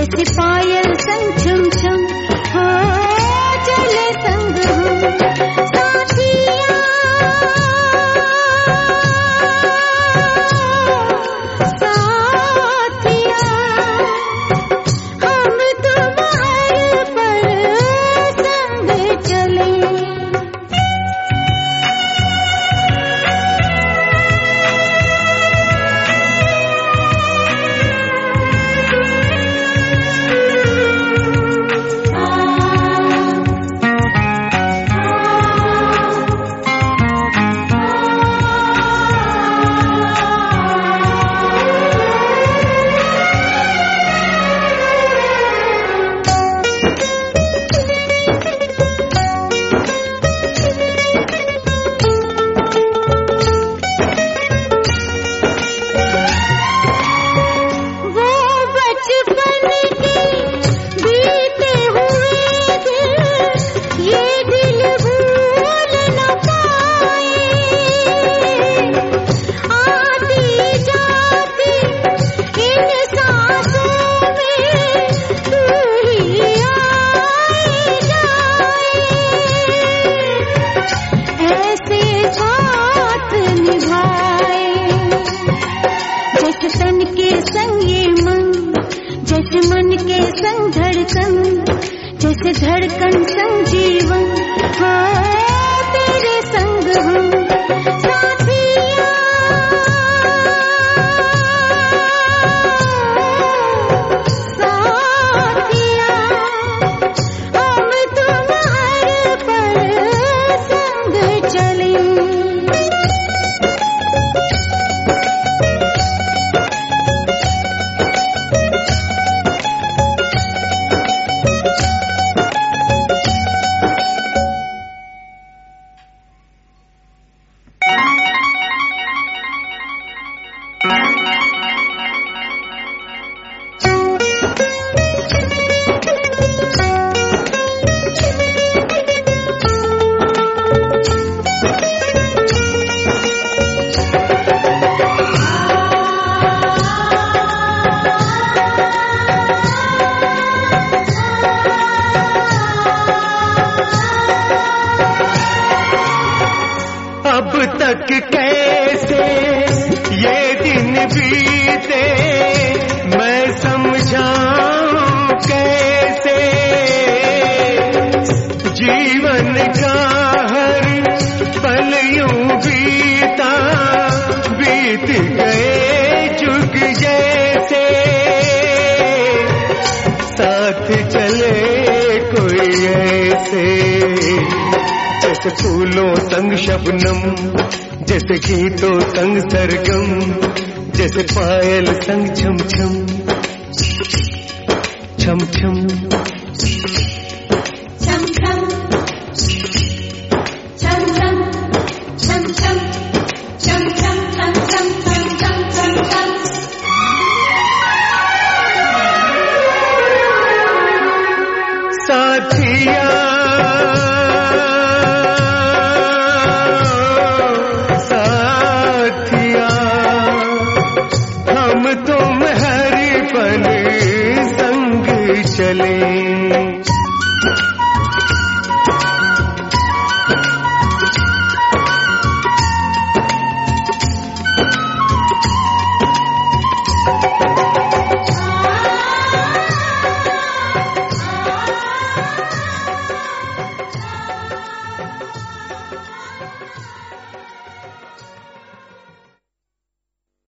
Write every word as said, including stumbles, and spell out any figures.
जैसे पायल संग छम छम, हाँ चले संग हम साथिया, साथिया हम तुम हर पल संग चले। जैसे मन के संग धड़कन, जैसे धड़कन संग जीवन, हाँ तेरे संग हम साथिया, साथिया हम तुम हर पल संग चले। अब तक कैसे ये दिन बीते, मैं समझाऊं कैसे, जीवन का हर पल यूं बीता, बीत गए जुग जैसे, साथ चले कोई ऐसे, जैसे फूलों संग शबनम, जैसे गीतों संग सरगम, जैसे पायल संग छम छम, छम छम छम छम, छम छम, छम छम, छम छम, छम छम, छम छम, छम छम। साथिया तुम हर पल संग चले।